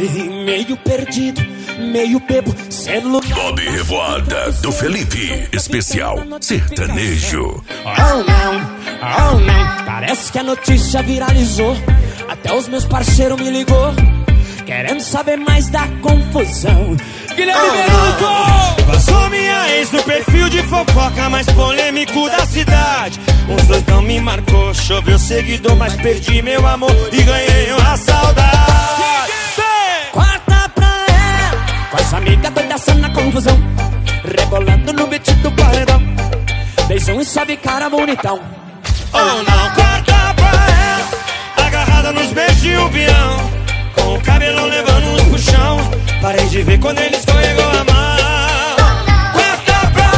Meio perdido, meio bebo, celular. Bob Revoada do Felipe, especial sertanejo. Oh não, parece que a notícia viralizou. Até os meus parceiros me ligou, querendo saber mais da confusão. Guilherme Beruto! Vazou minha ex no perfil de fofoca mais polêmico da cidade. Os dois não me marcou, choveu seguidor, mas perdi meu amor e ganhei uma saudade. Corta pra ela, com essa amiga doida só na confusão, rebolando no beat do paredão. Beijão e sobe cara bonitão. Oh não, corta pra ela, agarrada nos beijos de um peão, com o cabelão levando uns puxão. Parei de ver quando ele escorregou a mão. Corta pra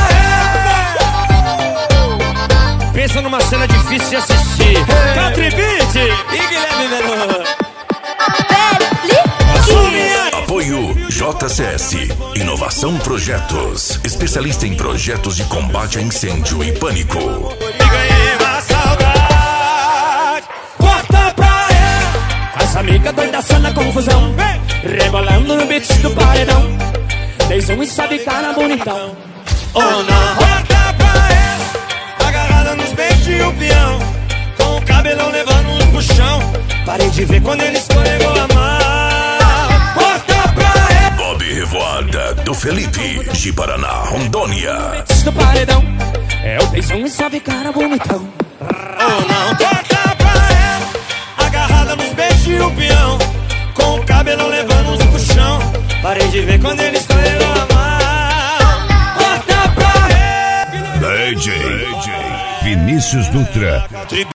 ela. Pensa numa cena difícil de assistir. Country Beat e Guilherme Beruto. Apoio JCS Inovação Projetos, especialista em projetos de combate a incêndio e pânico. E ganhei uma saudade. Corta pra ela, essa amiga doida só na confusão, rebolando no beat do paredão. Beijão e sobe cara bonitão. oh não, corta pra ela, agarrada nos beijos de um peão, com o cabelão levando uns puxão. Parei de ver quando ele escorregou a mão. Revoada do Felipe, de Paraná, Rondônia. Do paredão, é o beijão e sobe cara bonitão. Oh não, corta pra ela, agarrada nos beijos de um peão, com o cabelão levando uns puxão. Parei de ver quando ele escorregou a mão. Corta pra ela. DJ Vinícius Dutra.